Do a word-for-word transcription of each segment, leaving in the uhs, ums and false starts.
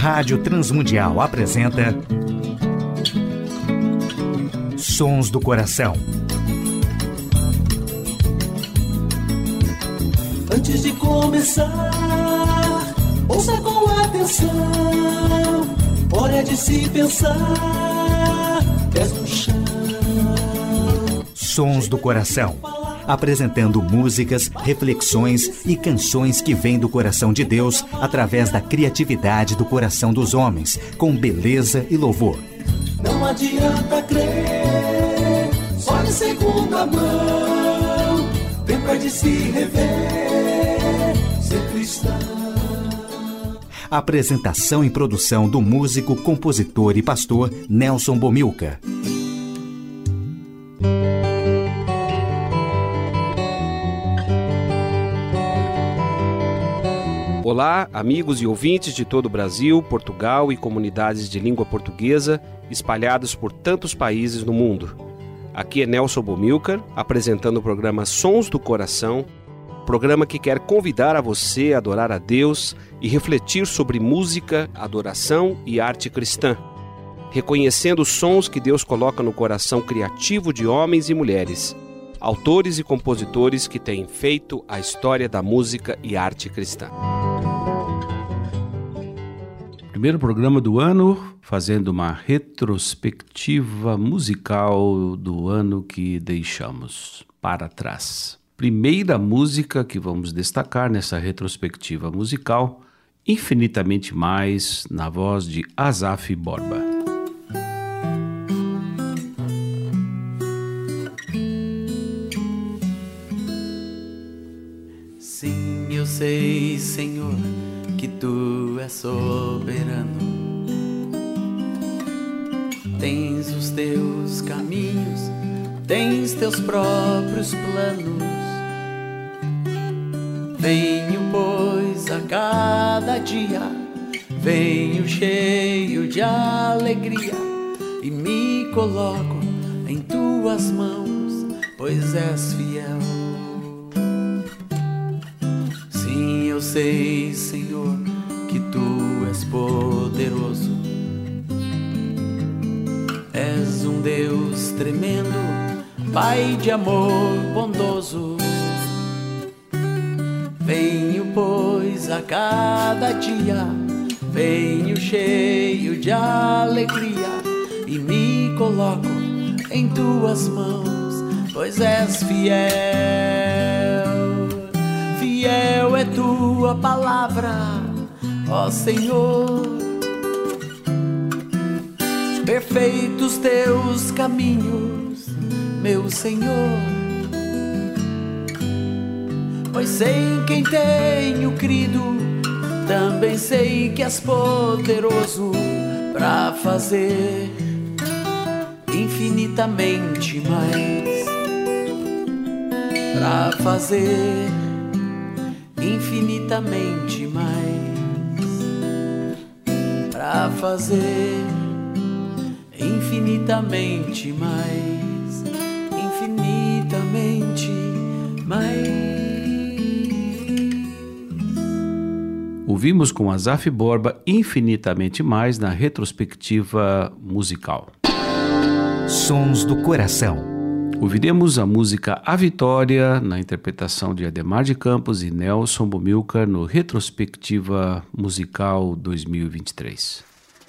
Rádio Transmundial apresenta Sons do Coração. Antes de começar, ouça com atenção. Hora de se pensar, pés no chão. Sons do Coração. Apresentando músicas, reflexões e canções que vêm do coração de Deus através da criatividade do coração dos homens, com beleza e louvor. Não adianta crer, só de segunda mão. Tempo é de se rever, ser cristão. Apresentação e produção do músico, compositor e pastor Nelson Bomilcar. Olá, amigos e ouvintes de todo o Brasil, Portugal e comunidades de língua portuguesa espalhados por tantos países no mundo. Aqui é Nelson Bomilcar, apresentando o programa Sons do Coração, programa que quer convidar a você a adorar a Deus e refletir sobre música, adoração e arte cristã, reconhecendo os sons que Deus coloca no coração criativo de homens e mulheres, autores e compositores que têm feito a história da música e arte cristã. Primeiro programa do ano, fazendo uma retrospectiva musical do ano que deixamos para trás. Primeira música que vamos destacar nessa retrospectiva musical, Infinitamente Mais, na voz de Asaf Borba. Sim, eu sei, Senhor, que Tu és soberano. Tens os Teus caminhos, tens Teus próprios planos. Venho, pois, a cada dia, venho cheio de alegria e me coloco em Tuas mãos, pois és fiel. Sim, eu sei, Senhor, que Tu és poderoso. És um Deus tremendo, Pai de amor bondoso. Venho, pois, a cada dia, venho cheio de alegria e me coloco em Tuas mãos, pois és fiel. Fiel é Tua palavra, ó Senhor. Perfeitos Teus caminhos, meu Senhor. Pois sei em quem tenho crido, também sei que és poderoso para fazer infinitamente mais, para fazer infinitamente mais, para fazer infinitamente mais, infinitamente mais. Ouvimos com Asaf Borba Infinitamente Mais na retrospectiva musical. Sons do Coração. Ouviremos a música A Vitória na interpretação de Ademar de Campos e Nelson Bomilcar no retrospectiva musical dois mil e vinte e três.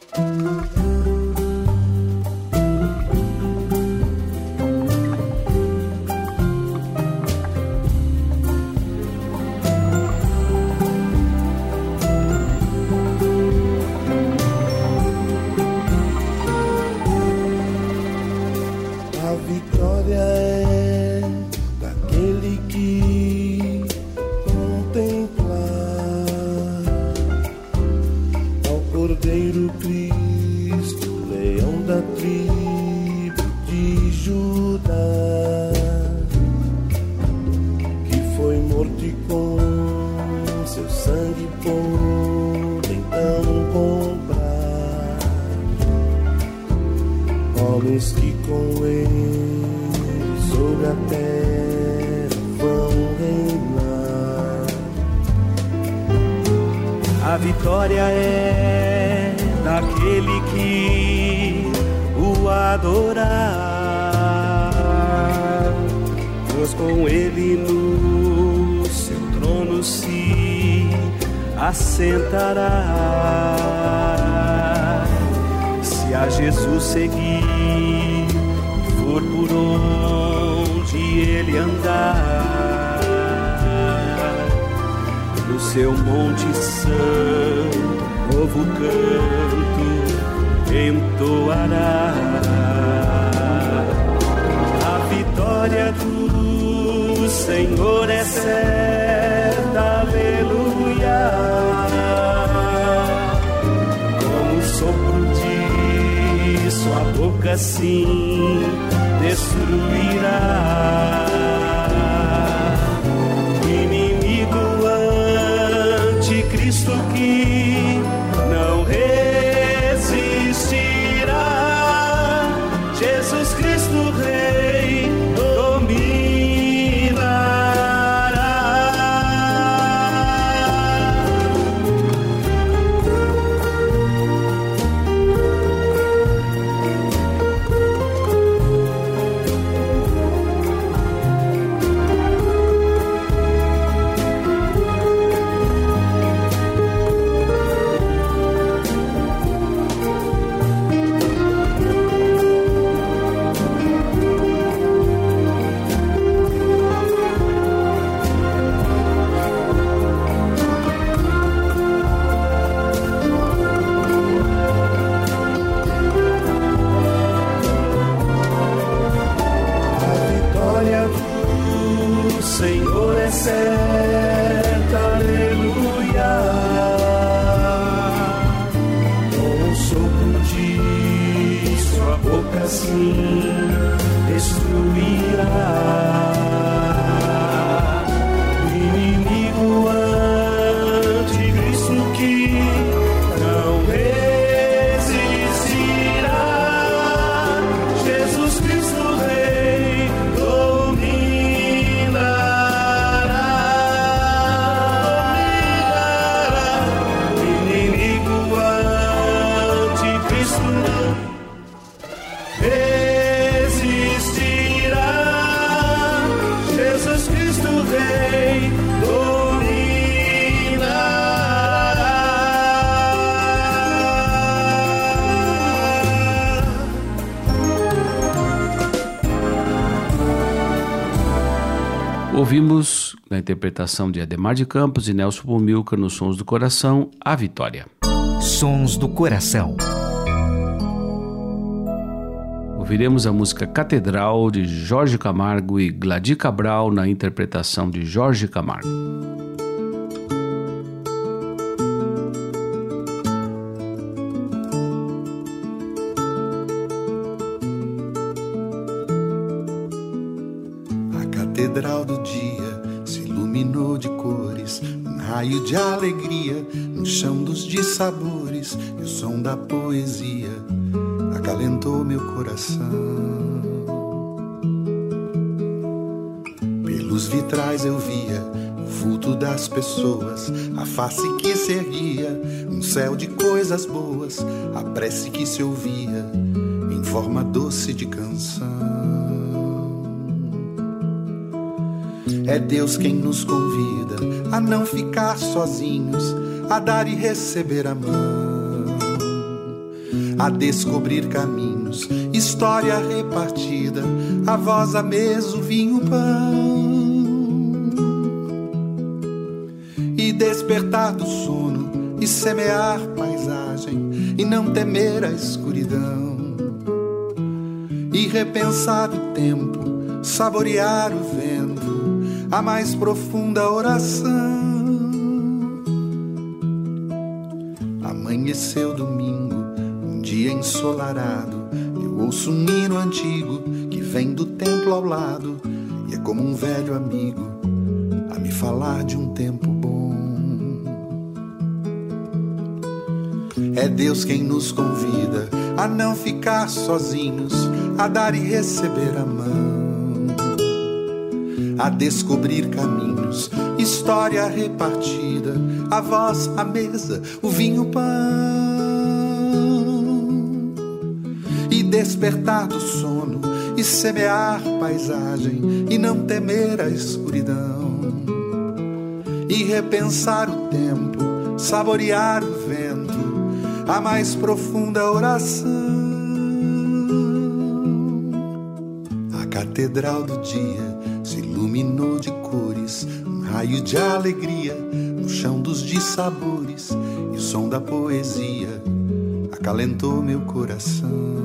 Homens que com ele sobre a terra vão reinar. A vitória é daquele que o adorar, pois com ele no seu trono se assentará. Se a Jesus seguir, for por onde ele andar, no seu monte santo novo canto entoará. A vitória do Senhor é certa, aleluia. Como o sopro de sua boca sim destruirá. Inimigo anticristo que não resistirá, Jesus Cristo Rei dominará. Senhor é certa, aleluia. Com o sopro de sua boca sim destruirá. O inimigo anticristo que não resistirá, Jesus Cristo Rei domina. Ouvimos, na interpretação de Ademar de Campos e Nelson Bomilcar, nos Sons do Coração, A Vitória. Sons do Coração. Ouviremos a música Catedral, de Jorge Camargo e Gladi Cabral, na interpretação de Jorge Camargo. A catedral do dia se iluminou de cores, um raio de alegria no chão dos dissabores, e o som da poesia acalentou meu coração. Pelos vitrais eu via o vulto das pessoas, a face que se erguia, um céu de coisas boas, a prece que se ouvia em forma doce de canção. É Deus quem nos convida a não ficar sozinhos, a dar e receber a mão, a descobrir caminhos, história repartida, a voz, a mesa, o vinho, o pão, e despertar do sono e semear paisagem e não temer a escuridão, e repensar o tempo, saborear o vento, a mais profunda oração. Amanheceu domingo, um dia ensolarado, eu ouço um hino antigo que vem do templo ao lado, e é como um velho amigo a me falar de um tempo bom. É Deus quem nos convida a não ficar sozinhos, a dar e receber a mão, a descobrir caminhos, história repartida, a voz, a mesa, o vinho, o pão, despertar do sono e semear paisagem e não temer a escuridão, e repensar o tempo, saborear o vento, a mais profunda oração. A catedral do dia se iluminou de cores, um raio de alegria no chão dos dissabores, e o som da poesia acalentou meu coração.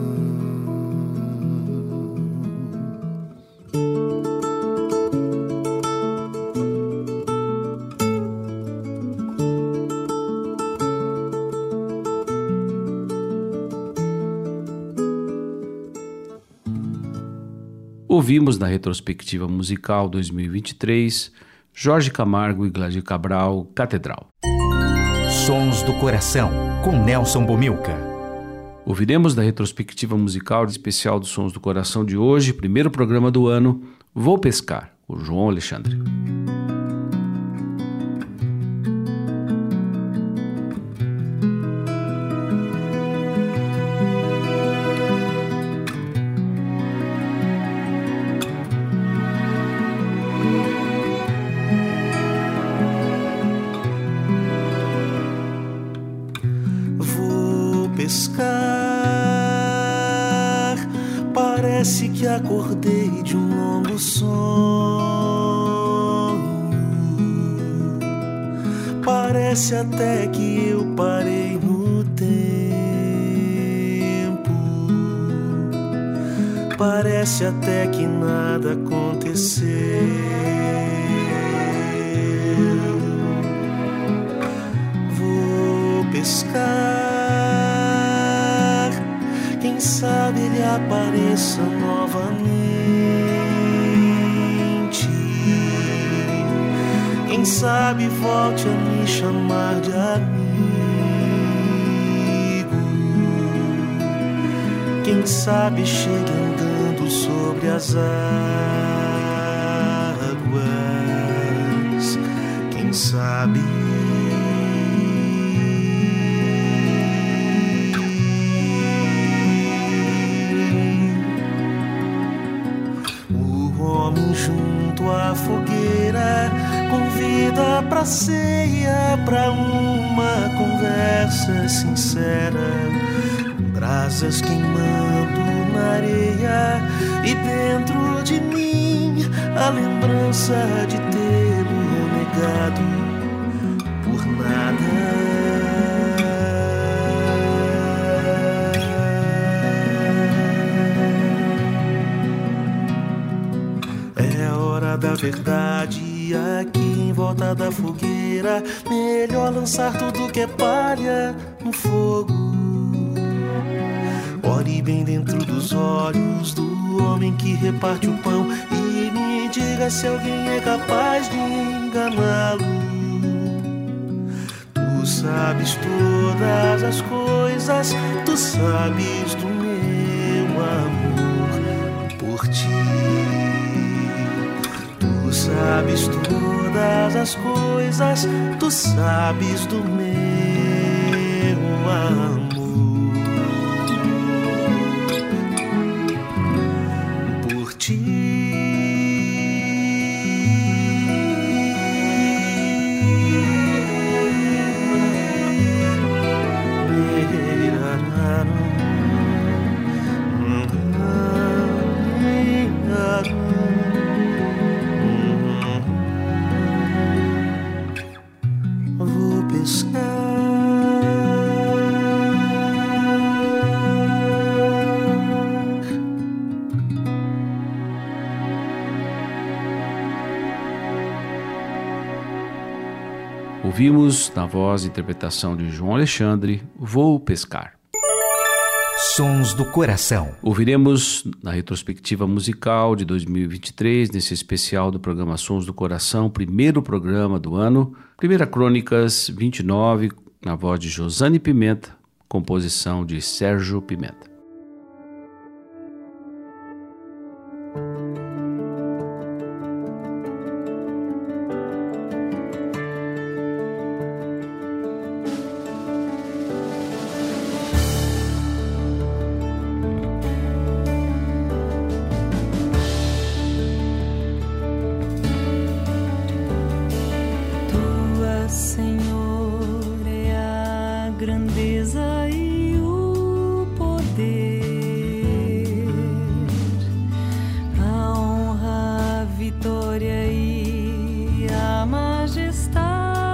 Ouvimos na retrospectiva musical dois mil e vinte e três, Jorge Camargo e Gladys Cabral, Catedral. Sons do Coração, com Nelson Bomilcar. Ouviremos na retrospectiva musical especial dos Sons do Coração de hoje, primeiro programa do ano, Vou Pescar, o João Alexandre. Pescar, parece que acordei de um longo sono. Parece até que eu parei no tempo. Parece até que nada aconteceu. Vou pescar, quem sabe ele apareça novamente. Quem sabe volte a me chamar de amigo. Quem sabe chegue andando sobre as águas. Quem sabe junto à fogueira convida pra ceia, pra uma conversa sincera, brasas queimando na areia, e dentro de mim a lembrança de tê-lo negado por nada. Da verdade, aqui em volta da fogueira, melhor lançar tudo que é palha no fogo. Olhe bem dentro dos olhos do homem que reparte o pão e me diga se alguém é capaz de enganá-lo. Tu sabes todas as coisas, tu sabes do meu amor por ti. Tu sabes todas as coisas, tu sabes do meu amor por ti. Ouvimos, na voz e interpretação de João Alexandre, Vou Pescar. Sons do Coração. Ouviremos na retrospectiva musical de dois mil e vinte e três, nesse especial do programa Sons do Coração, primeiro programa do ano, Primeira Crônicas vinte e nove, na voz de Josane Pimenta, composição de Sérgio Pimenta. grandeza e o poder, a honra, a vitória e a majestade.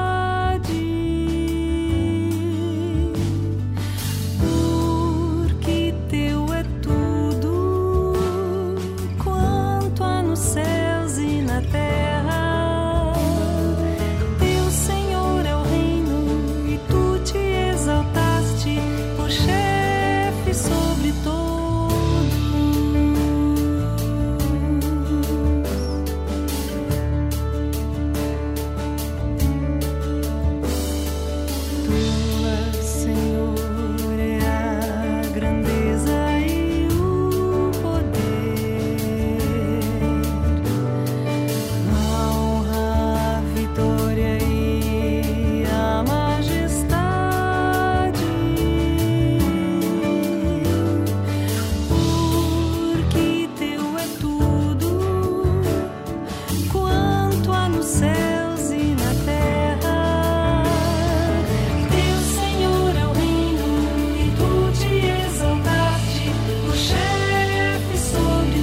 Porque teu é tudo quanto há nos céus e na terra. Teu, Senhor, é o reino e tu te exaltaste por chefe sobre todos. Tua, Senhor, é a grandeza e o poder, a honra, a vitória e a majestade. Porque teu é tudo quanto há nos céus e na terra. Teu, Senhor, é o reino e tu te exaltaste por chefe sobre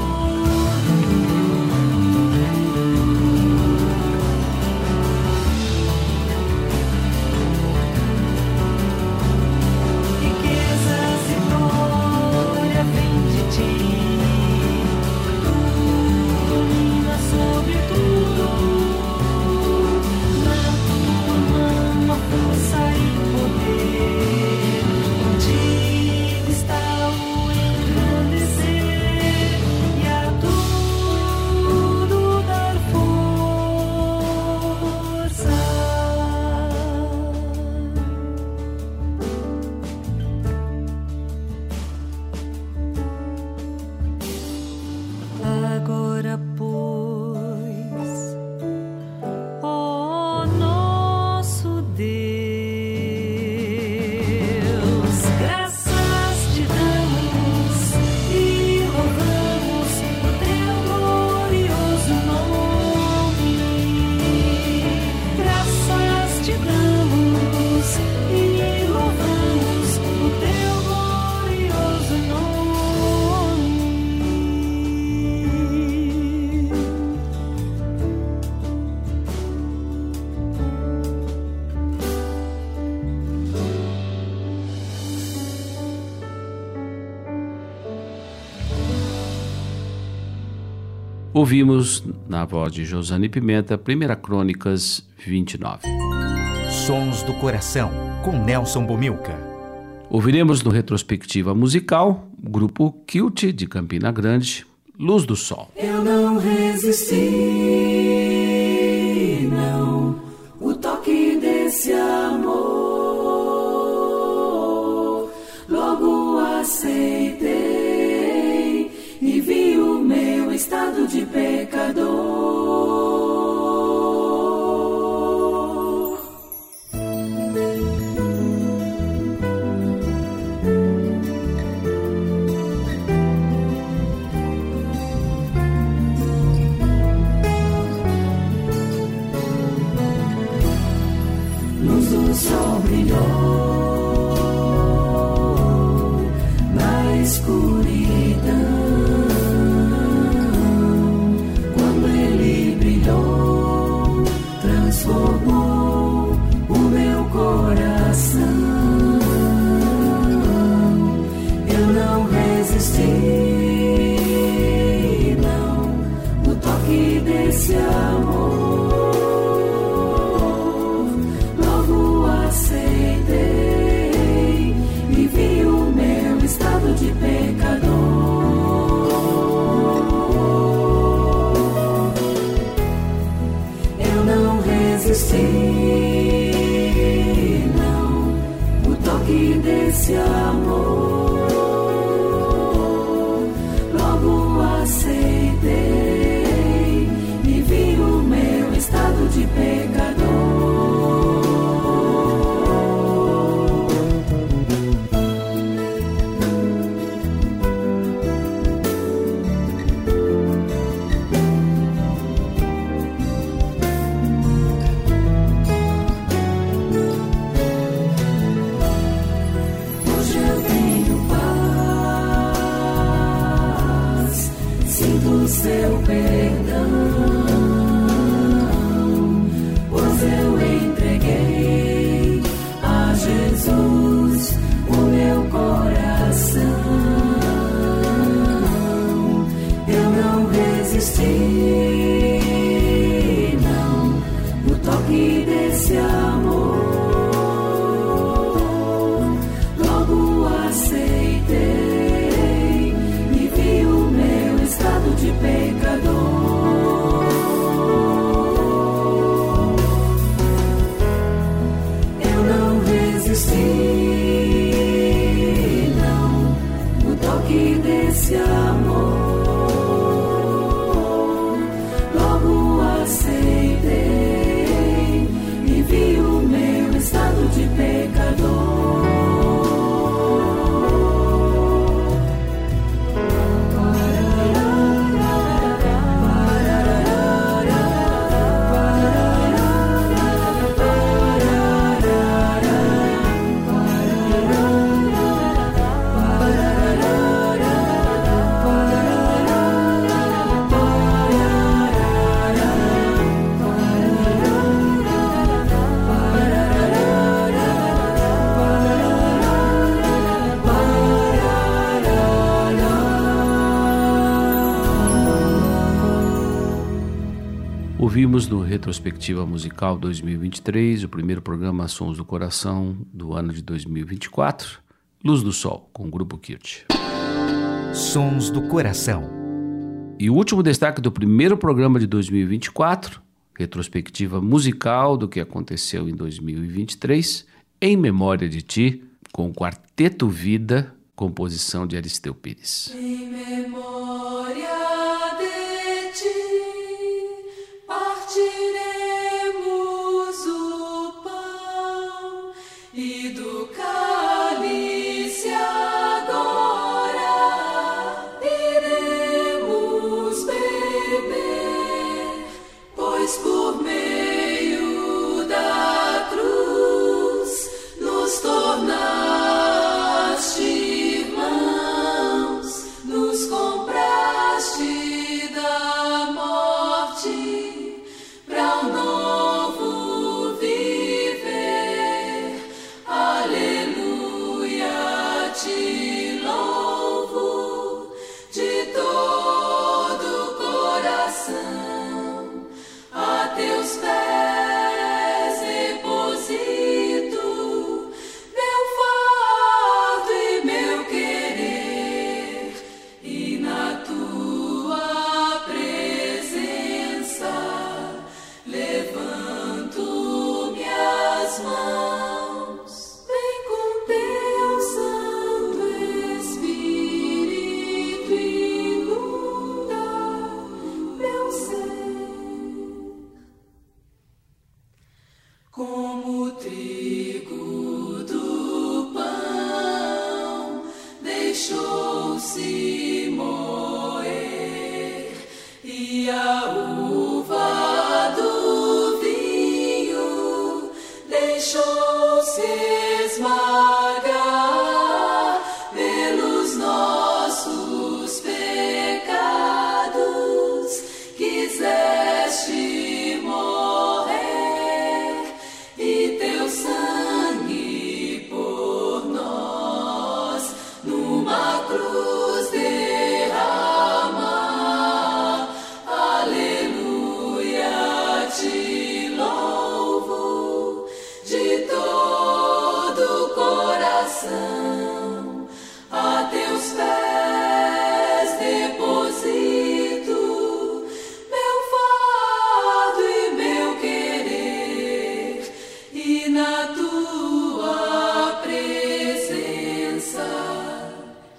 riquezas e glória vem de ti. Tu dominas sobre tudo. Na tua mão a força e poder. Contigo está o engrandecer e a tudo dar força. Agora, pois, ó nosso Deus, graças te damos e louvamos o teu glorioso nome. Graças te damos e louvamos o teu glorioso nome. Ouvimos, na voz de Josane Pimenta, primeira Crônicas vinte e nove. Sons do Coração, com Nelson Bomilca. Ouviremos no Retrospectiva Musical, grupo Kilt de Campina Grande, Luz do Sol. Eu não resisti, não, o toque desse amor. Logo aceitei e vi o meu estado de pecador. Luz do sol brilhou na escuridão. Quando ele brilhou, transformou o meu coração. Eu não resisti, não, o toque desse amor. Aceitei e vi o meu estado de pecador. Eu não resisti, não, o toque desse amor. Logo aceitei e vi o meu estado de pecador. Ouvimos no Retrospectiva Musical dois mil e vinte e três, o primeiro programa Sons do Coração do ano de dois mil e vinte e quatro, Luz do Sol, com o Grupo Kirch. Sons do Coração. E o último destaque do primeiro programa de dois mil e vinte e quatro, retrospectiva musical do que aconteceu em dois mil e vinte e três, Em Memória de Ti, com o Quarteto Vida, composição de Aristeu Pires. Em memória de ti, partiremos o pão e do cálice agora iremos beber, pois por meio da cruz nos tornaste irmãos, nos compraste da morte para um novo viver. Aleluia, te louvo de todo o coração, a teus pés deposito meu fardo e meu querer, e na tua presença levanto minhas mãos. Vem com teu Santo Espírito inunda meu ser, como o trigo do pão deixou-se moer, e a uva do vinho deixou-se esmagar pelos nossos pecados. Quiseste morrer e teu sangue por nós numa cruz derramar. Aleluia, te louvo de todo o coração, a teus pés deposito meu fardo e meu querer, e na tua presença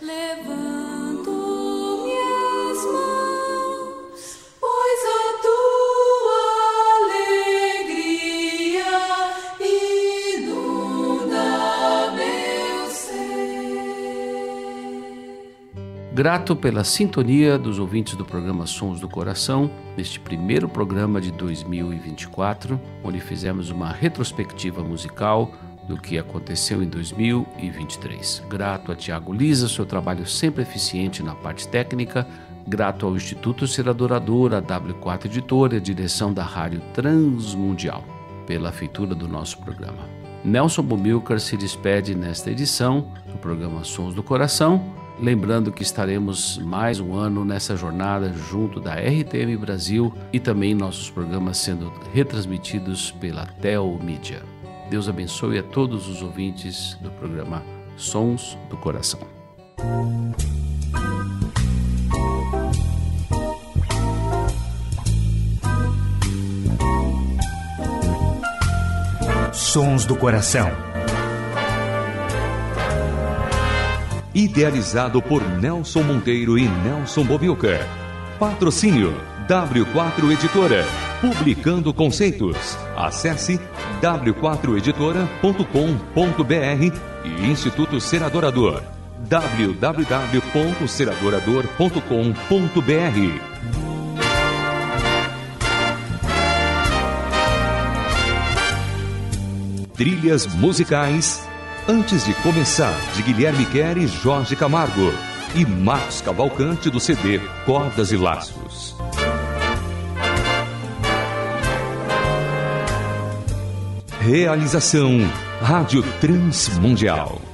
levanto minhas mãos, pois a tua alegria inunda meu ser. Grato pela sintonia dos ouvintes do programa Sons do Coração, neste primeiro programa de dois mil e vinte e quatro, onde fizemos uma retrospectiva musical do que aconteceu em dois mil e vinte e três. Grato a Tiago Lisa, seu trabalho sempre eficiente na parte técnica. Grato ao Instituto Ser Adorador, a W quatro Editora e a direção da Rádio Transmundial, pela feitura do nosso programa. Nelson Bumilcar se despede nesta edição do programa Sons do Coração, lembrando que estaremos mais um ano nessa jornada junto da R T M Brasil e também nossos programas sendo retransmitidos pela Tel Mídia. Deus abençoe a todos os ouvintes do programa Sons do Coração. Sons do Coração. Idealizado por Nelson Monteiro e Nelson Bumilcar. Patrocínio W quatro Editora. Publicando conceitos. Acesse w quatro editora ponto com ponto b r e Instituto Ser Adorador. w w w ponto ser adorador ponto com ponto b r. Trilhas musicais Antes de Começar, de Guilherme Quer e Jorge Camargo, e Marcos Cavalcante do C D Cordas e Laços. Realização Rádio Transmundial.